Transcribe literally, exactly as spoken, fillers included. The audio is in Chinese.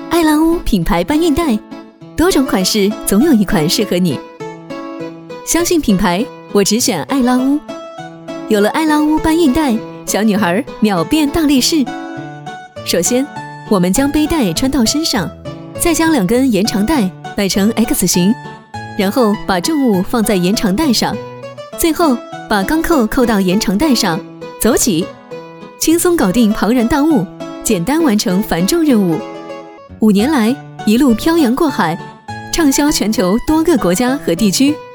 爱拉乌品牌搬运袋，多种款式，总有一款适合你。相信品牌，我只选爱拉乌。有了爱拉乌搬运袋，小女孩秒变大力士。首先，我们将背带穿到身上，再将两根延长带摆成 X 形，然后把重物放在延长带上，最后把钢扣扣到延长带上，走起，轻松搞定庞然大物，简单完成繁重任务。五年来，一路漂洋过海，畅销全球多个国家和地区。